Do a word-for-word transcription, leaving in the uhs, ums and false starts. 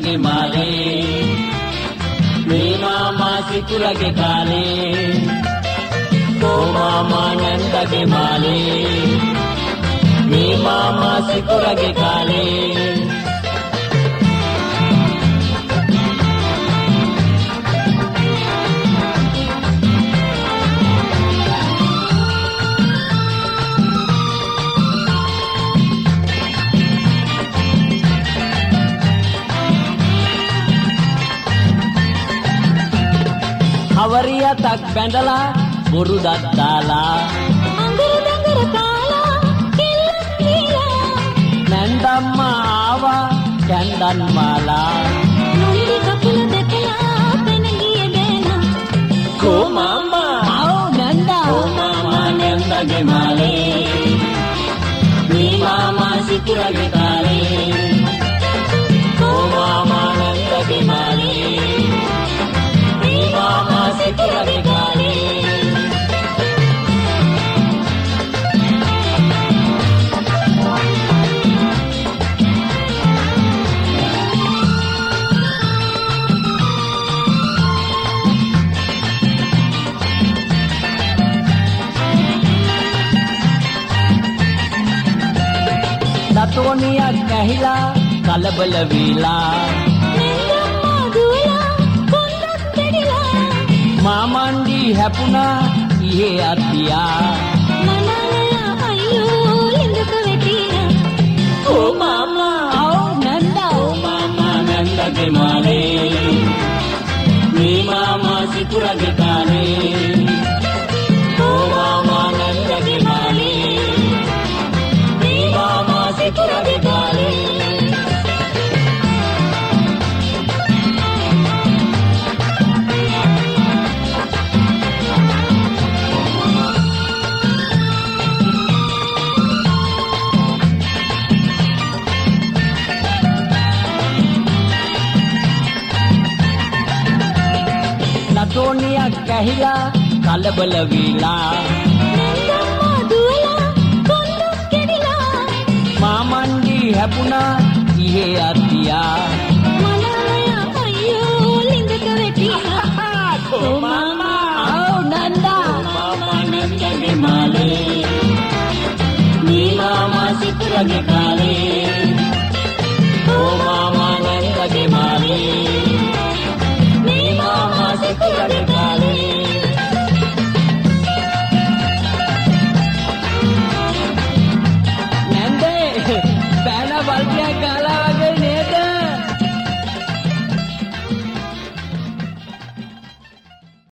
නැන්දගේ මාලේ මේ මාමා සිකුරගේ කාලේ කෝ මාමා නැන්දගේ මාලේ මේ මාමා සිකුරගේ කාලේ අවරියතක් බැඳලා බොරු දත් දාලා අඟුරු දඟුරු කාලා කෙල්ලක් දීලා නැන්දම්මා ආවා කැන්දන් මාලා නන්දි කකුල දෙකලා පෙන ගිය දෙනා කෝ මාමා ආ නන්දා කෝ මාමා නැන්දගේ මාලේ මේ මාමා සිකුරගේ කාලේ කෝ මාමා නැන්දගේ මාලේ මාමා සිකුරගේ කාලේ දතෝනියක් ඇහිලා කලබල වීලා මාමන්ඩි හැපුණා ඉහේ අත්තියා මනලයා අයියෝ ලිඳක වැටිලා කෝ මාමා ආ නන්දා කෝ මාමා නැන්දගේ මාලේ මේ මාමා සිකුරගේ කාලේ කෝ මාමා නැන්දගේ මාලේ මේ මාමා සිකුරගේ කාලේ දතෝනියක් ඇහිලා කලබල වීලා නන්දම්මා දුවලා කොන්දක් කෙඩිලා මාමන්ඩි හැපුණා ඉහේ අත්තියා මනලයා අයියෝ ලිඳක වැටිලා කෝ මාමා ආ නන්දා මාමා නැන්දගේ මාලේ මේ මාමා සිකුරගේ කාලේ කෝ මාමා නැන්දගේ මාලේ මේ මාමා සිකුරගේ කාලේ නැන්දේ බෑන බල්බයක්